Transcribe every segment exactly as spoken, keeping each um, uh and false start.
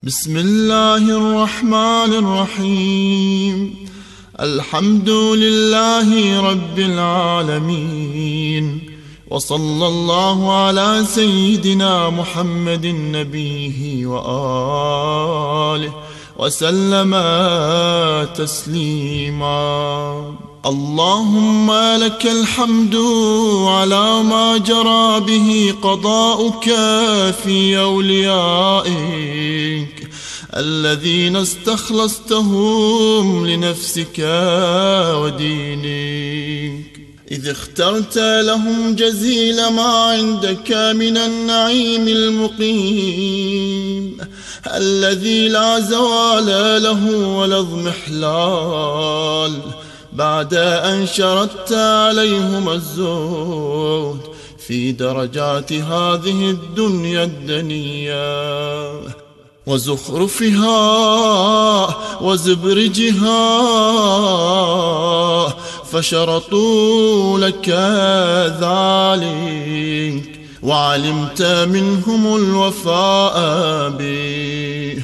بسم الله الرحمن الرحيم. الحمد لله رب العالمين، وصلى الله على سيدنا محمد نبيه وآله وسلم تسليما. اللهم لك الحمد على ما جرى به قضاؤك في أوليائك الذين استخلصتهم لنفسك ودينك، إذ اخترت لهم جزيل ما عندك من النعيم المقيم الذي لا زوال له ولا اضمحلال، بعد أن شردت عليهم الزهد في درجات هذه الدنيا الدنيا وزخرفها وزبرجها، فشرطوا لك ذلك وعلمت منهم الوفاء به،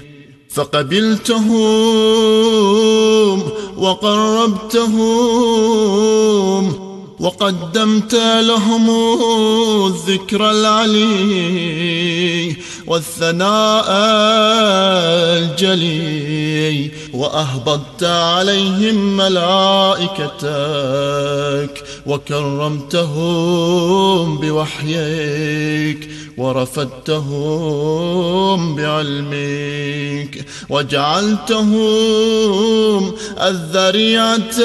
فقبلتهم وقربتهم وقدمت لهم الذكر العلي والثناء الجلي، وأهبطت عليهم ملائكتك وكرمتهم بوحيك ورفدتهم بعلمك، وجعلتهم الذريعة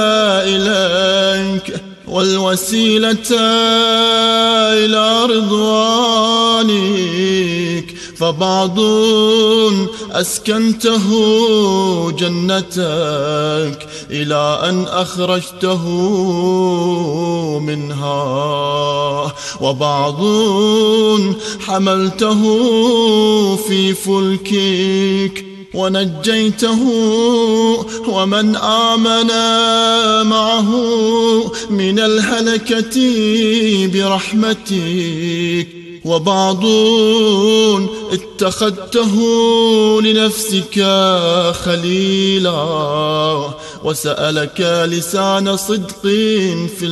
إليك والوسيلة إلى رضوانك، فبعض أسكنته جنتك إلى أن أخرجته منها، وبعض حملته في فلكك ونجيته ومن آمن معه من الهلكة برحمتك، وبعض اتخذته لنفسك خليلا وسألك لسان صدق في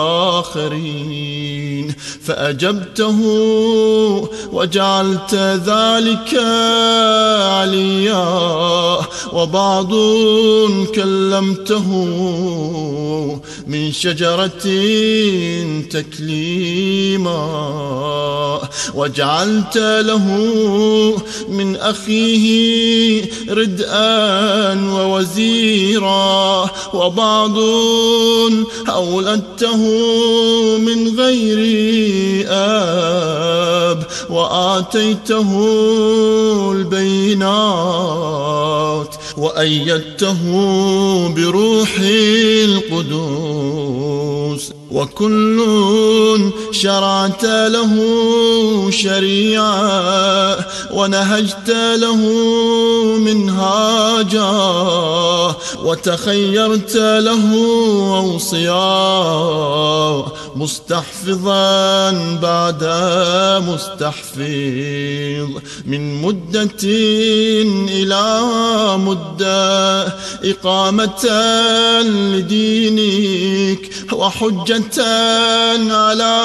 الآخرين فأجبته وجعلت ذلك عليا، وبعض كلمته من شجرة تكليما، وجعلت له من أخيه ردءا ووزيرا، وبعض أولدته من غير آب وآتيته البينات وأيدته بروح القدوس، وكل شرعت له شريعة ونهجت له منهاجا وتخيرت له أوصياء مستحفظا بعد مستحفظ من مدة إلى مدة، إقامة لدينك وحجة على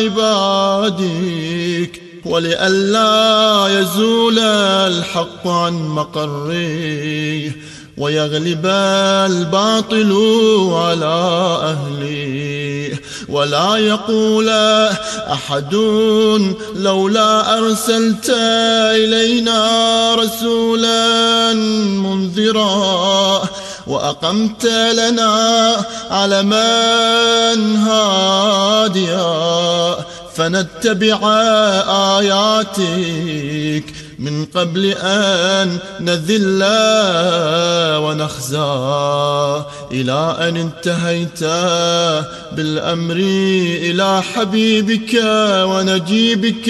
عبادك، ولئلا يزول الحق عن مقره ويغلب الباطل على أهله، ولا يقول أحد لولا أرسلت إلينا رسولا منذرا وأقمت لنا علما هاديا فنتبع آياتك من قبل أن نذل ونخزى، إلى أن انتهيت بالأمر إلى حبيبك ونجيبك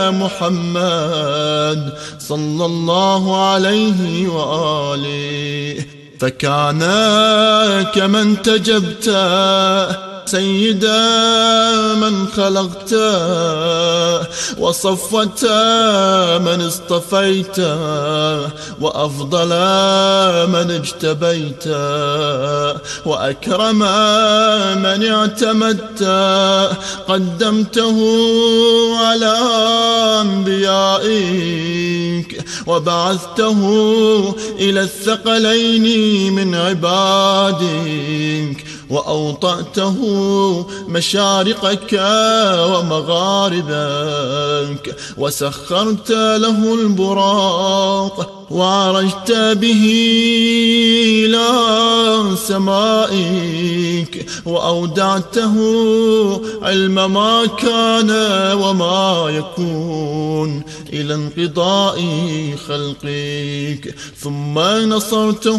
محمد صلى الله عليه وآله، فكان كمن تجبت سيدا من خلقت وصفت من اصطفيت وأفضل من اجتبيت وأكرم من اعتمدت قدمته على أنبيائك وبعثته إلى الثقلين من عبادك وأوطأته مشارقك ومغاربك وسخرت له البراق وعرجت به إلى سمائك وأودعته علم ما كان وما يكون إلى انقضاء خلقك ثم نصرته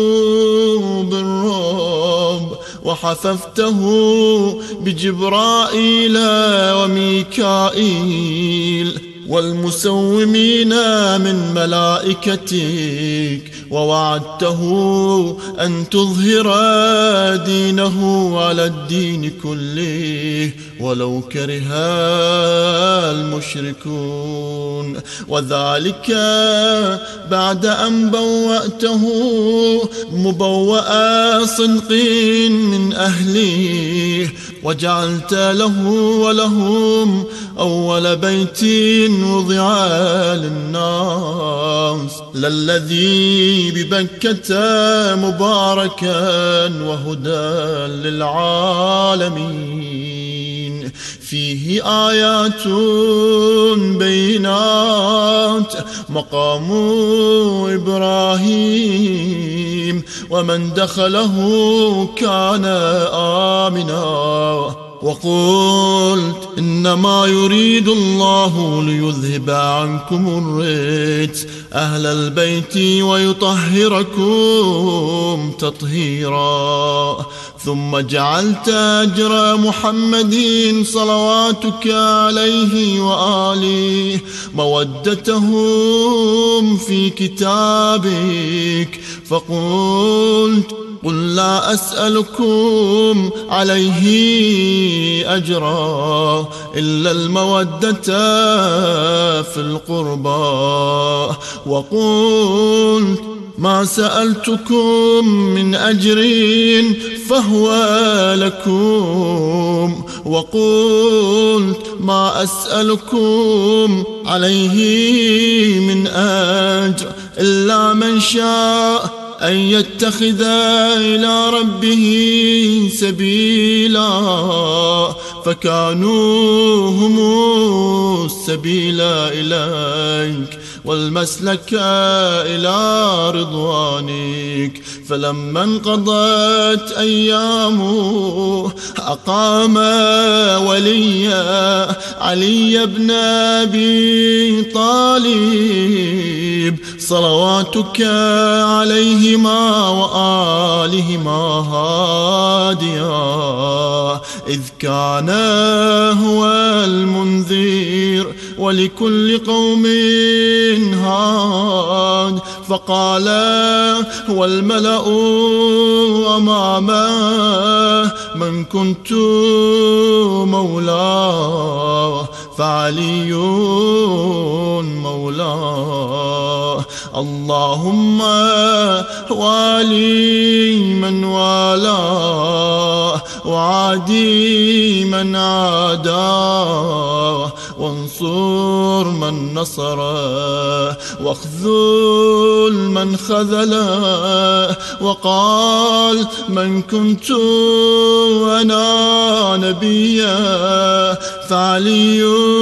بالرعب وحففته بجبرائيل وميكائيل والمسومين من ملائكتك ووعدته أن تظهر دينه على الدين كله ولو كره المشركون وذلك بعد أن بوأته مبوأ صدق من أهله وجعلت له ولهم أول بيت وضع للناس للذي ببكة مباركا وهدى للعالمين فيه آيات بينات مقام إبراهيم ومن دخله كان آمنا وقلت إنما يريد الله ليذهب عنكم الرجس أهل البيت ويطهركم تطهيرا ثم جعلت أجر محمد صلواتك عليه وآله مودتهم في كتابك فقلت قل لا أسألكم عليه أجرا إلا المودة في القربى وقلت ما سألتكم من أجر فهو لكم وقلت ما أسألكم عليه من أجر إلا من شاء أن يتخذ إلى ربه سبيلا فكانوا هم السبيل إليك والمسلك إلى رضوانك فلما انقضت أيامه أقام وليا علي بن أبي طالب صلواتك عليهما وآلهما هاديا إذ كان هو المنذر ولكل قوم هاد فقال هو الملأ أمامه من كنت مولاه فعلي مولاه اللهم والي من والاه وعادي من عاداه وانصر من نصره واخذل من خذله وقال من كنت أنا نبيا فعلي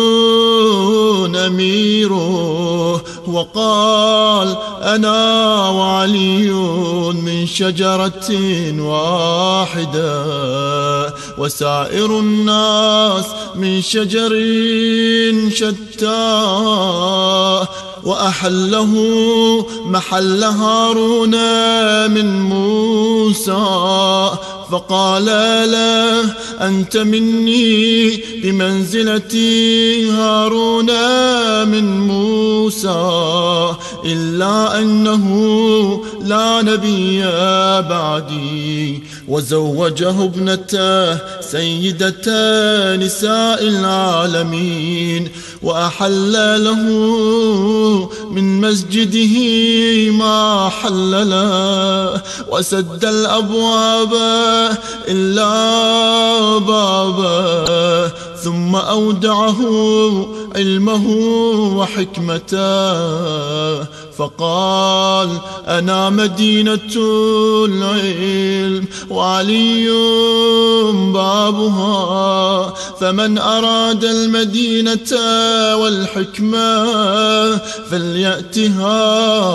أميره وقال أنا وعلي من شجرة واحدة وسائر الناس من شجر شتى وأحله محل هارون من موسى، فقال له أنت مني بمنزلة هارون من موسى، إلا أنه لا نبي بعدي. وزوجه ابنته سيدة نساء العالمين، وأحل له من مسجده ما حل له، وسد الأبواب إلا بابه، ثم أودعه علمه وحكمته، فقال أنا مدينة العلم وعلي بابها، فمن أراد المدينة والحكمة فليأتها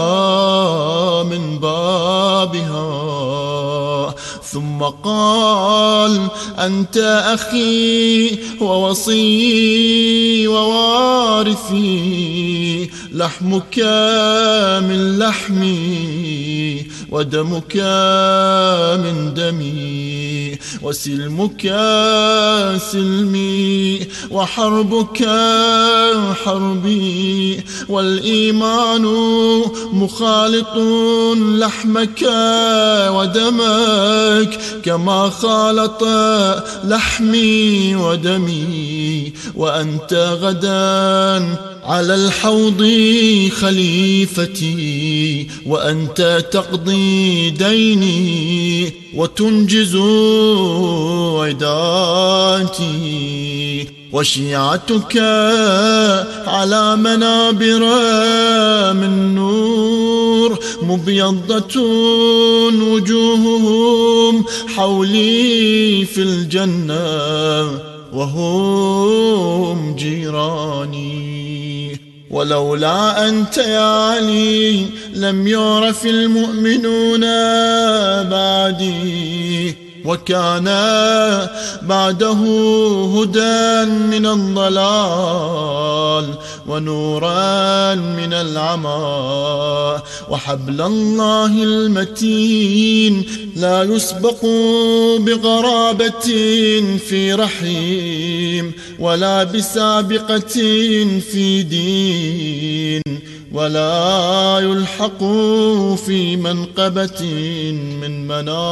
من بابها. ثم قال أنت أخي ووصي ووارثي، لحمك من لحمي ودمك من دمي، وسلمك سلمي وحربك حربي، والإيمان مخالط لحمك ودمك كما خالط لحمي ودمي، وأنت غدا على الحوض خليفتي، وأنت تقضي ديني وتنجز عداتي، وشيعتك على منابر من نور مبيضة وجوههم حولي في الجنة وهم جيراني. ولولا أنت يا علي لم يعرف المؤمنون بعدي، وكان بعده هدى من الضلال ونورا من العمى، وحبل الله المتين لا يسبق بغرابة في رحيم، ولا بسابقة في دين، ولا يلحق في منقبة من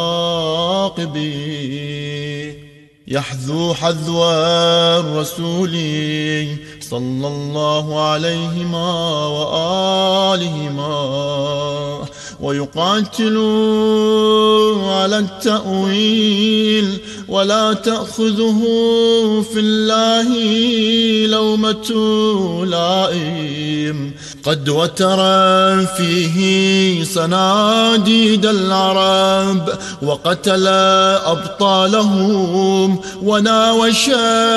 مناقبه، يحذو حذو الرسول صلى الله عليهما وآلهما، ويقاتل على التأويل، ولا تأخذه في الله لومة لائم، قد وتر فيه صناديد العرب، وقتل أبطالهم وناوش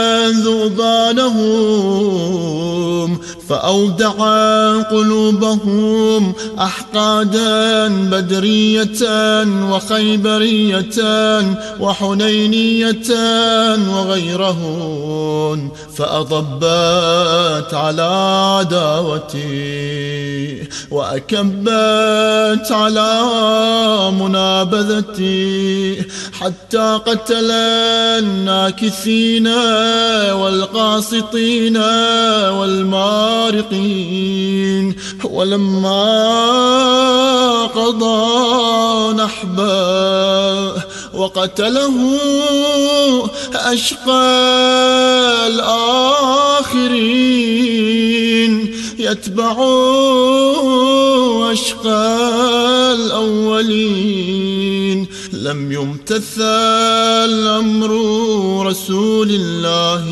ذؤبانهم، فأودع قلوبهم أحقادا بدرية وخيبرية وحنينية وغيرهن، فأضبت على عداوتي وأكبت على منابذتي، حتى قتل الناكثين والقاسطين والمارقين. ولما قضى نحبه وقتله أشقى الآخرين، يتبع أشقى الأولين، لم يمتثل أمر رسول الله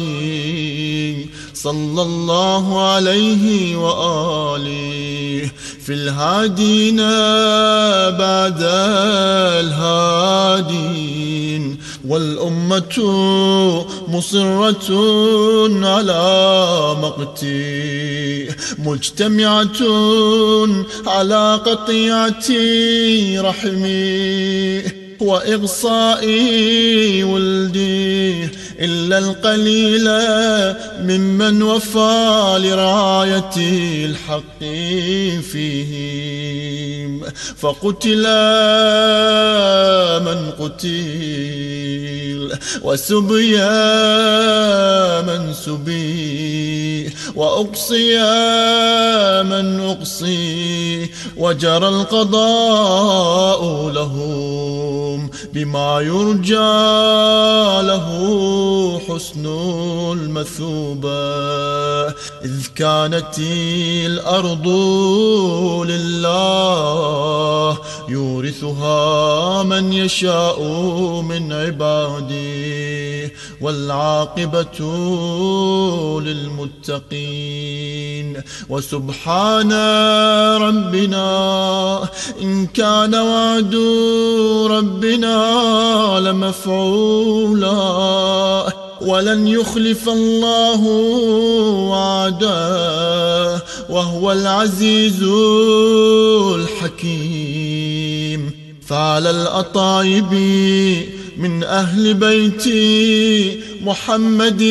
صلى الله عليه وآله في الهادين بعد الهادين، والأمة مصرة على مقتي، مجتمعة على قطيعة رحمي وإغصاء ولدي، إلا القليل ممن وفى لرعاية الحق فيهم، فقتل من قتل، وسبي من سبي، وأقصي من أقصي، وجرى القضاء لهم بما يرجى له حسن المثوبة، إذ كانت الأرض لله يورثها من يشاء من عباده، والعاقبة للمتقين. وسبحان ربنا إن كان وعد ربنا لمفعولا، ولن يخلف الله وعده وهو العزيز الحكيم. فعلى الأطايب من أهل بيتي محمد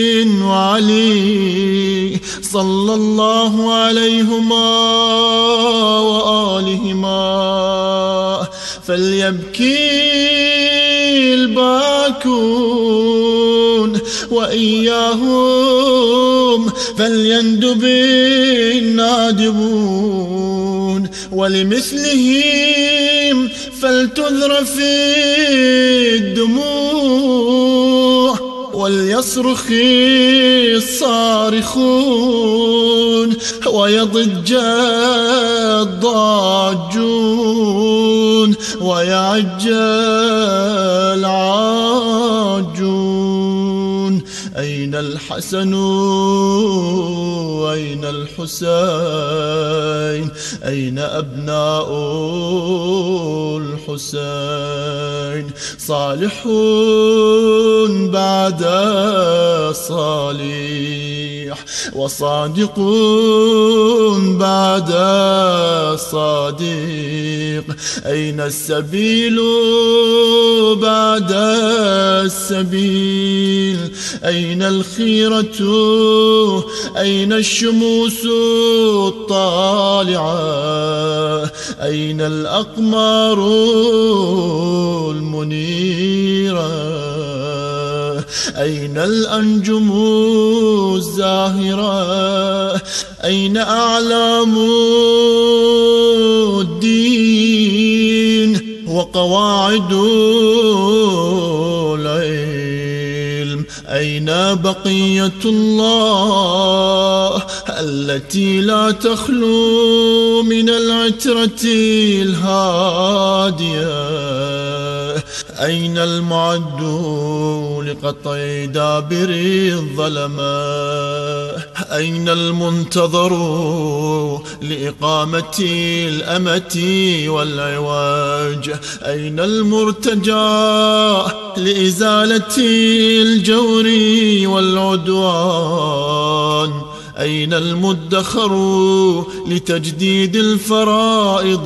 وعلي صلى الله عليهما وآلهما، فليبكي الباكون وإياهم فليندب النادبون، ولمثلهم فلتذر في الدموع، وليصرخ الصارخون ويضج الضاجون ويعج العاجون. أين الحسن أين الحسين، أين أبناء الحسين؟ صالح بعد صالح، وصادق بعد صادق. أين السبيل بعد السبيل؟ أين الخيرة أين الشموس الطالعة؟ أين الأقمار المنيرة؟ أين الأنجم الزاهرة؟ أين أعلام الدين وقواعد العلم؟ أين بقية الله التي لا تخلو من العترة الهادية؟ أين المعد لقطع دابر الظلمة؟ أين المنتظر لإقامة الأمة والعواج؟ أين المرتجى لإزالة الجور والعدوان؟ أين المدخر لتجديد الفرائض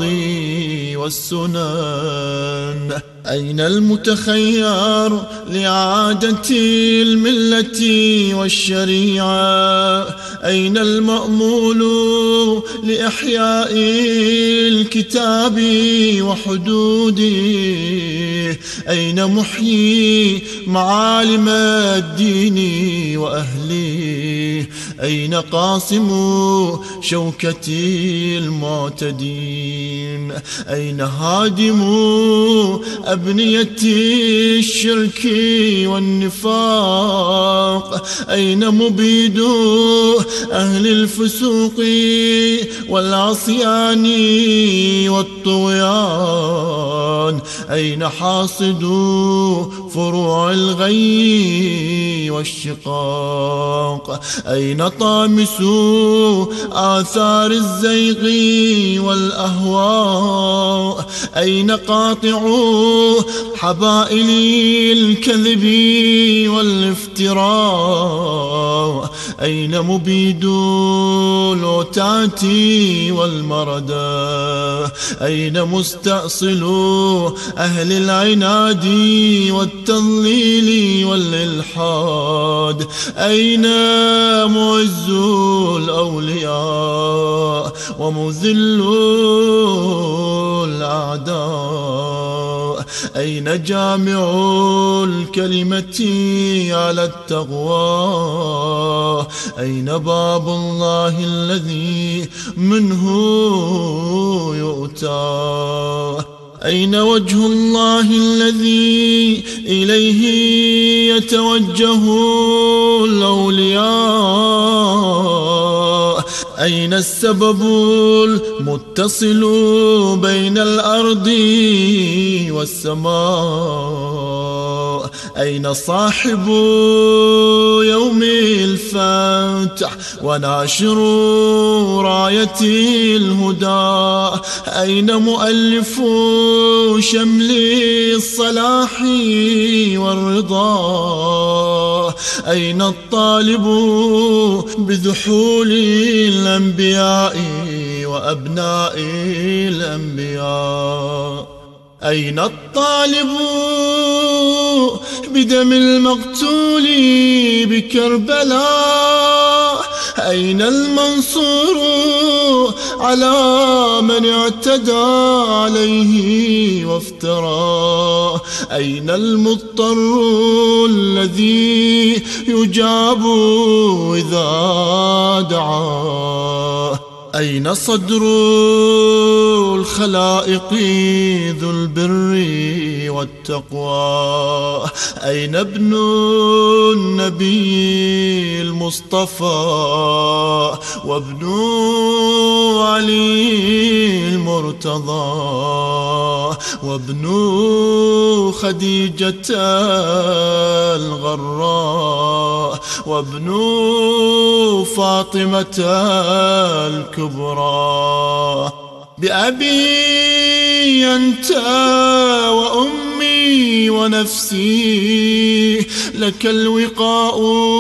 والسنن؟ أين المتخير لإعادة الملة والشريعة؟ أين المأمول لإحياء الكتاب وحدوده؟ أين محيي معالم الدين وأهله؟ أين قاصم شوكة المعتدين؟ أين هادم أبنية الشرك والنفاق؟ أين مبيد أهل الفسوق والعصيان والطغيان؟ أين حاصد فروع الغي والشقاق؟ أين طامس آثار الزيغ والأهواء؟ أين قاطع حبائل الكذب والافتراء؟ أين مبيد العتاة والمردى؟ أين مستأصل أهل العناد والتضليل والإلحاد؟ أين معز الأولياء ومذل الأعداء؟ أين جامع الكلمة على التقوى؟ أين باب الله الذي منه يؤتى؟ أين وجه الله الذي إليه يتوجه الأولياء؟ أين السبب المتصل بين الأرض والسماء؟ أين صاحب يوم الفتح وناشر راية الهدى؟ أين مؤلف شمل الصلاح والرضا؟ أين الطالب بذحول الأنبياء وأبناء الأنبياء؟ أين الطالب بدم المقتول بكربلاء؟ أين المنصور على من اعتدى عليه وافترى؟ أين المضطر الذي يجاب إذا دعاه؟ أين صدر الخلائق ذو البر والتقوى؟ أين ابن النبي المصطفى وابن علي المرتضى وابن خديجة الغراء وابن فاطمة الكبرى؟ بأبي أنت وأمي ونفسي لك الوقاء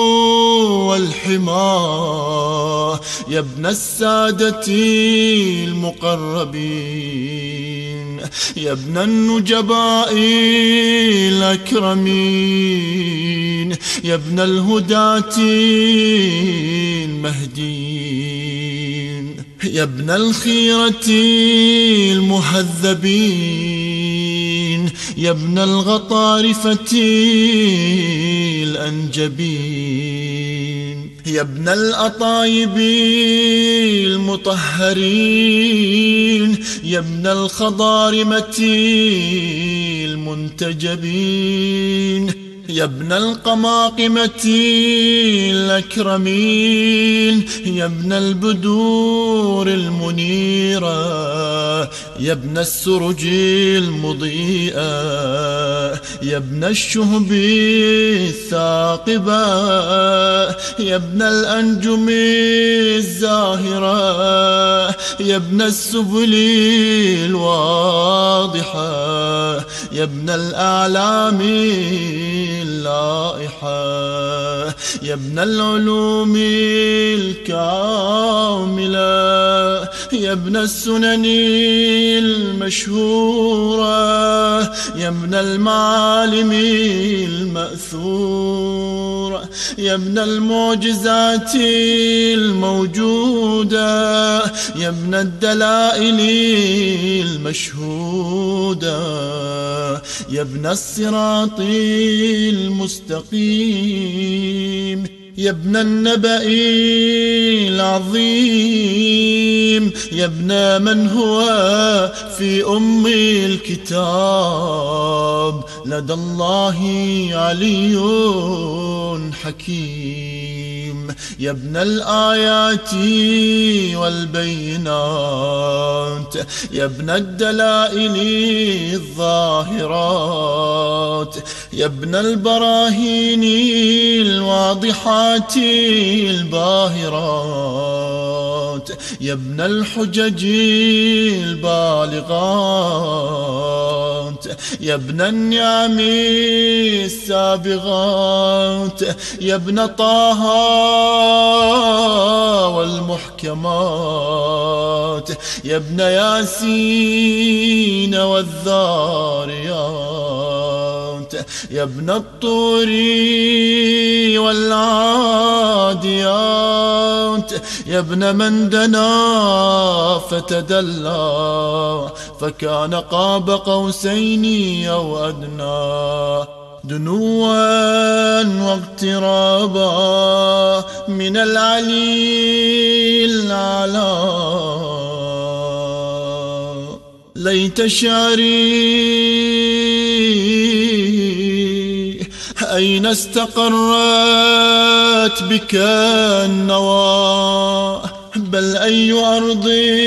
والحمى، يا ابن السادة المقربين، يا ابن النجباء الأكرمين، يا ابن الهداة المهديين، يا ابن الخيرة المهذبين، يا ابن الغطارفة الأنجبين، يا ابن الأطايب المطهرين، يا ابن الخضارمة المنتجبين، يا ابن القماقمة الأكرمين، يا ابن البدور المنيرة، يا ابن السرج المضيئة، يا ابن الشهب الثاقبة، يا ابن الأنجم الزاهرة، يا ابن السبل الواضحة، يا ابن الأعلام اللائحة، يا ابن العلوم الكاملة، يا ابن السنن المشهورة، يا ابن المعالم المأثورة، يا ابن المعجزات الموجودة، يا ابن الدلائل المشهودة، يا ابن الصراط المستقيم، يا ابن النبأ العظيم، يا ابن من هو في أم الكتاب لدى الله علي حكيم، يا ابن الآيات والبينات، يا ابن الدلائل الظاهرات، يا ابن البراهين الواضحات الباهرات، يا ابن الحجج البالغات، يا ابن النعم السابغات، يا ابن طه والمحكمات، يا ابن ياسين والذاريات، يا ابن الطور والعاديات، يا ابن من دنا فتدلى فكان قاب قوسين أو أدنى، دنوا واقترابا من العلي الأعلى. ليت شعري أين استقرت بك النوى، بل أي أرض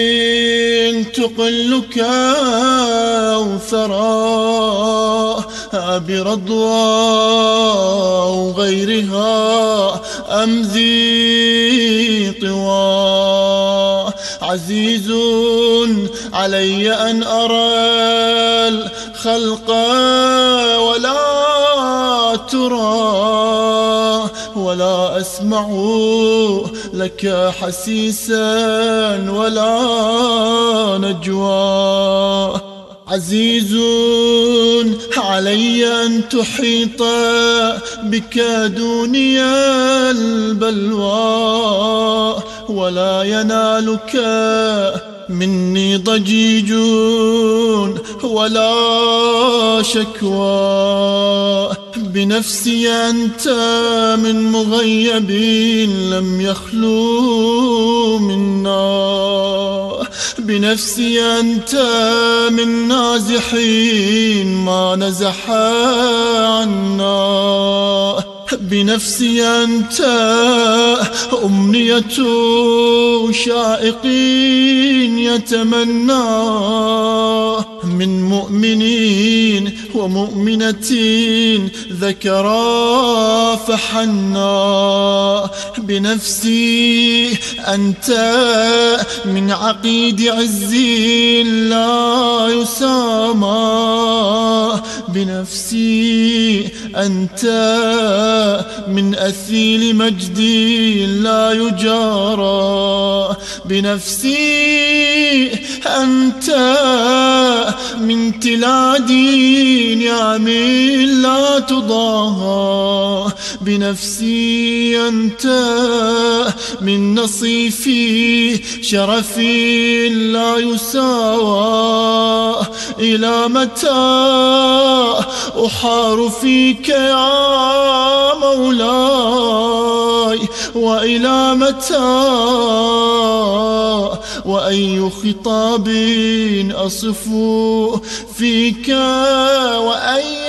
تقلك أو ثرى، برضوى أو غيرها أم ذي طوى. عزيز علي أن أرى الخلق ولا ترى، ولا أسمع لك حسيسا ولا نجوى. عزيز علي أن تحيط بك دوني البلوى، ولا ينالك مني ضجيج ولا شكوى. بنفسي أنت من مغيب لم يخلو منا، بنفسي أنت من نازحين ما نزح عنا. بنفسي أنت أمنية شائق يتمنى، من مؤمنين ومؤمنة ذكرا فحنا. بنفسي أنت من عقيد عز لا يسامى، بنفسي أنت من أثيل مجدي لا يجارى. بنفسي أنت من تلادي نعم لا تضاهى. بنفسي أنت من نصيفي شرف لا يساوى. إلى متى أحار فيك يا مولاي، وإلى متى وأي خطاب أصف فيك وأي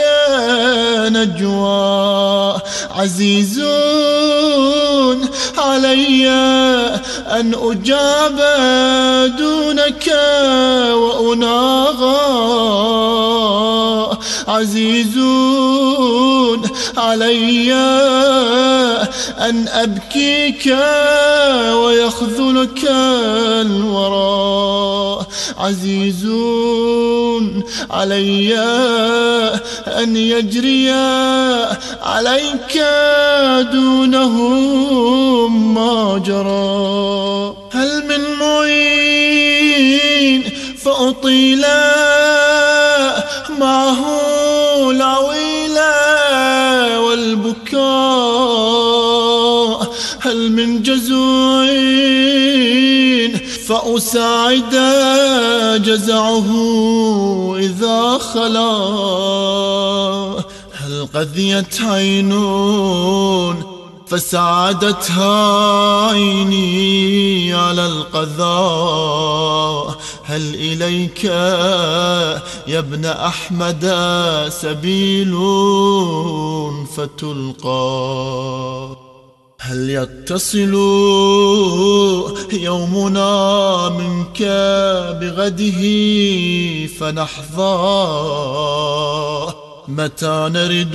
نجوى. عزيز علي أن أجاب دونك وأناغى، عزيز علي أن أبكيك ويخذلك الورى. عزيز علي أن يجري عليك دونهم ما جرى. هل من معين فأطيل معه العويل والبكاء، هل من جزوع فأساعد جزعه إذا خلا. هل قذيت عين فساعدتها عيني على القذاء، هل إليك يا ابن أحمد سبيل فتلقى؟ هل يتصل يومنا منك بغده فنحظى؟ متى نرد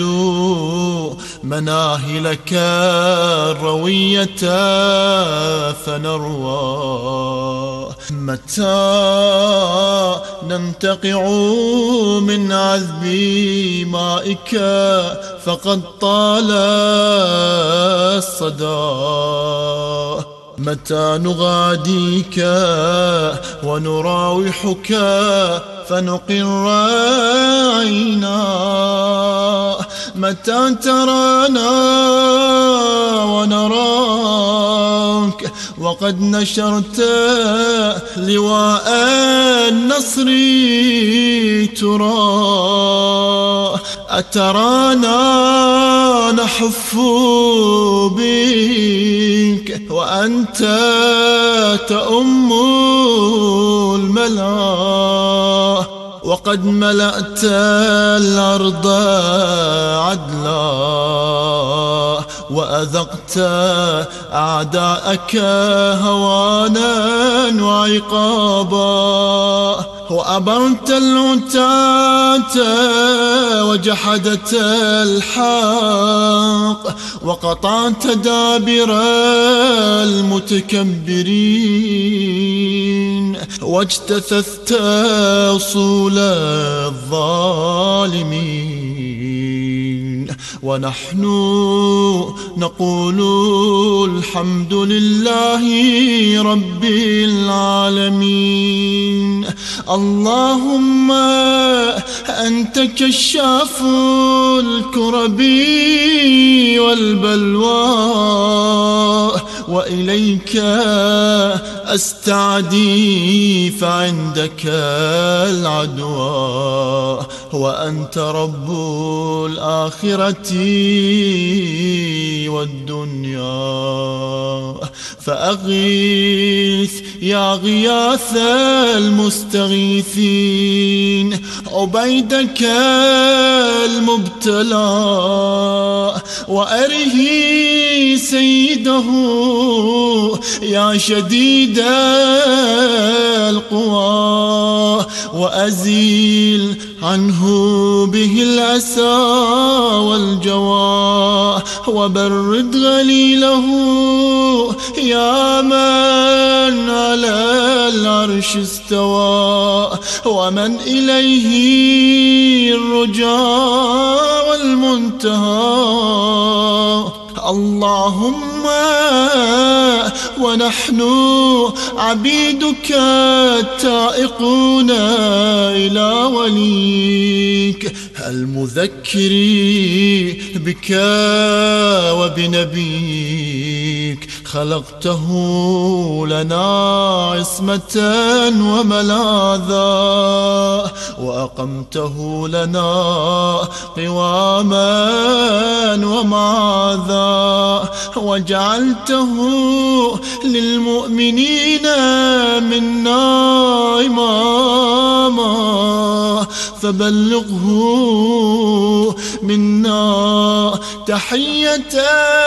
مناهلك الروية فنروى؟ متى ننتقع من عذب مائك فقد طال الصدى. متى نغاديك ونراوحك فنقر عينا. متى ترانا ونراك وقد نشرت لواء النصر ترى. أترانا نحف بك وأنت تؤم الملا. وقد ملأت الأرض عدلا وأذقت أعداءك هوانا وعقابا. وأبرت العتاة وجحدت الحق وقطعت دابر المتكبرين واجتثثت أصول الظالمين. ونحن نقول الحمد لله رب العالمين. اللهم أنت كشاف الكرب والبلوى وإليك أستعدي فعندك العدوى. وأنت رب الآخرة والدنيا. فأغيث يا غياث المستغيثين عبيدك المبتلى وأره سيده يا شديد القوى. وأزيل عنه به الأسى والجوى وبرد غليله يا من على العرش استوى ومن إليه الرجاء والمنتهى. اللهم ونحن عبيدك التائقون إلى وليك المذكر بك وبنبيك خلقته لنا عصمة وملاذا وأقمته لنا قواما ومعاذا وجعلته للمؤمنين منا إماما فبلغه منا تحية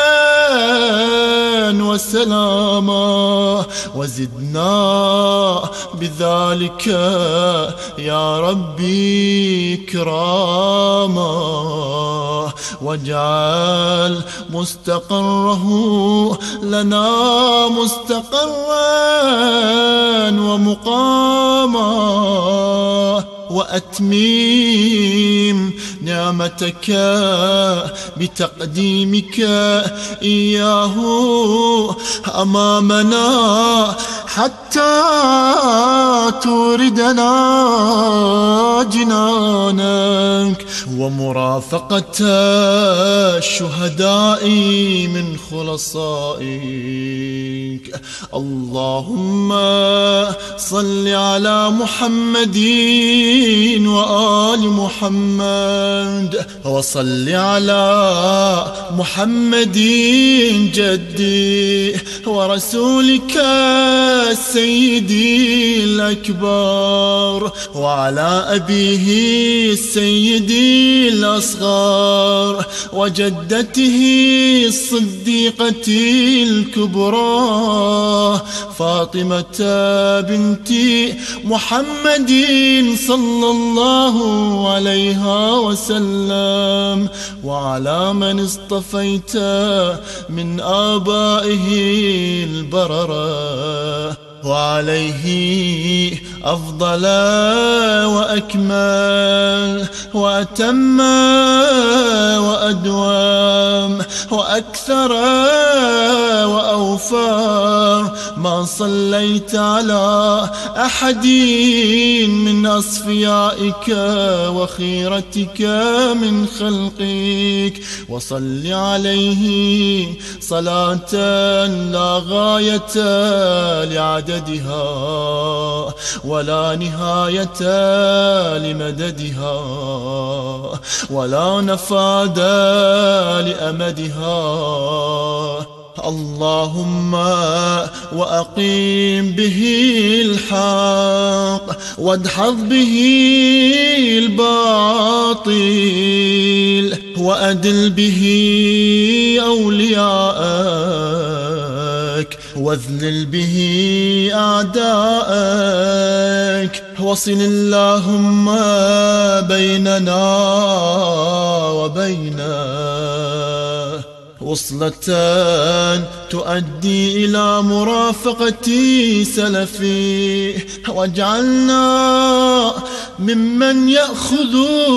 وسلاما وزدنا بذلك يا ربي كراما. واجعل مستقره لنا مستقرا ومقاما وأتميم نعمتك بتقديمك إياه أمامنا حتى توردنا جنانك ومرافقة الشهداء من خلصائك. اللهم صل على محمد وآل محمد وصل على محمد جدي ورسولك السيدي الأكبر وعلى أبيه السيدي الأصغر وجدته الصديقة الكبرى فاطمة بنت محمد صلى الله عليها وسلم وعلى من اصطفيت من آبائه البررة وعليه أفضل وأكمل وأتم وأدوم وأكثر وأوفر ما صليت على أحد من أصفيائك وخيرتك من خلقك، وصل عليه صلاة لا غاية لعددها ولا نهاية لمددها ولا نفاد لأمدها. اللهم وأقيم به الحق وادحض به الباطل وأدل به أولياءك واذلل به أعداءك، وصل اللهم بيننا وبينه وصلة تؤدي إلى مرافقة سلفي، واجعلنا ممن يأخذ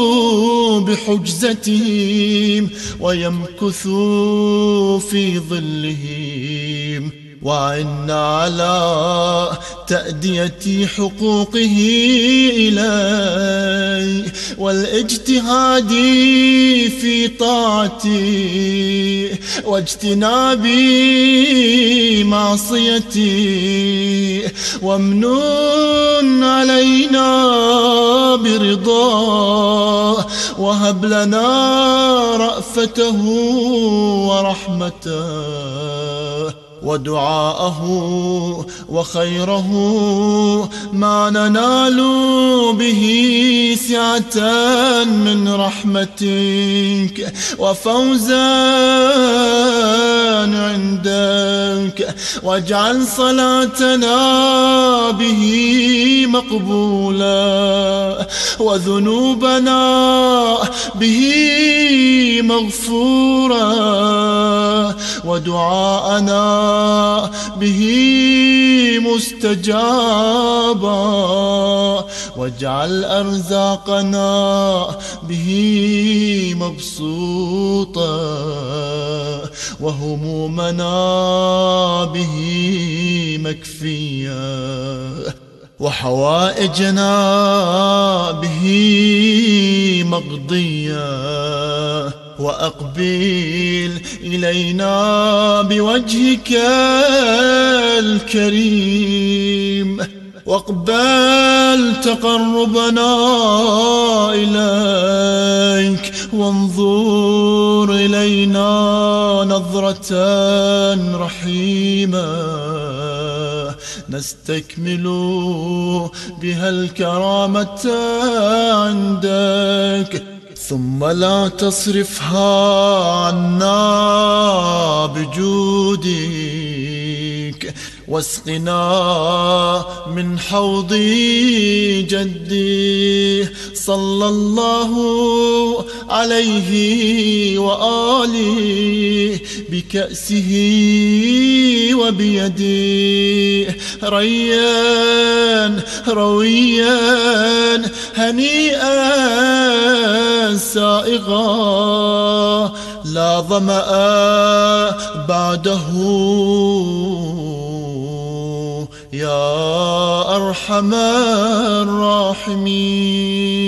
بحجزتهم ويمكث في ظلهم، وعنا على تأدية حقوقه إلي والاجتهاد في طاعتي واجتناب معصيتي، وامنن علينا برضاه وهب لنا رأفته ورحمته ودعاءه وخيره ما ننال به سعة من رحمتك وفوزا عندك، واجعل صلاتنا به مقبولا وذنوبنا به مغفورا ودعاءنا به مستجابا، واجعل أرزاقنا به مبسوطا وهمومنا به مكفيا وحوائجنا به مقضيا، وأقبل إلينا بوجهك الكريم، واقبل تقربنا إليك، وانظر إلينا نظرة رحيمة نستكمل بها الكرامة عندك، ثم لا تصرفها عنا بجودك، واسقنا من حوض جدي صلى الله عليه وآله بكأسه وبيده ريان رويا هنيئا سائغا لا ظمأ بعده يا أرحم الراحمين.